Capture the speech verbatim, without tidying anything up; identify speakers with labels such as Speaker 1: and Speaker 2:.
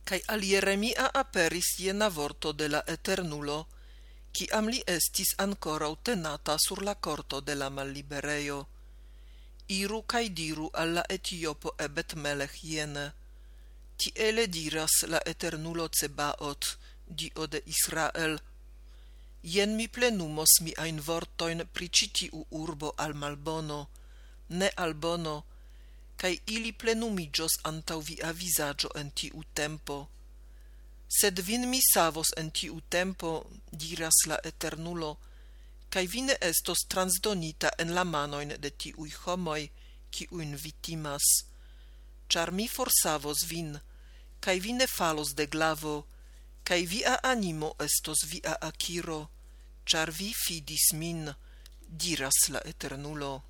Speaker 1: Kai al Jeremia aperis jena vorto de la Eternulo, ciam li estis ancorau tenata sur la corto de la mallibereio. Iru kai diru alla Etiopo Ebed Melech jene. Tiele diras la Eternulo Cebaot, Dio de Israel. Jen mi plenumos miain vortoin pricitiu urbo al malbono, ne al bono, kai ili plenumigios antau via visaggio en tiu tempo. Sed vin mi savos en tiu tempo, diras la Eternulo, kai vine estos transdonita en la manoin de tiui homoi, kiuin vitimas. Char mi forsavos vin, kai vine falos de glavo, kai via animo estos via aciro, char vi fidis min, diras la Eternulo.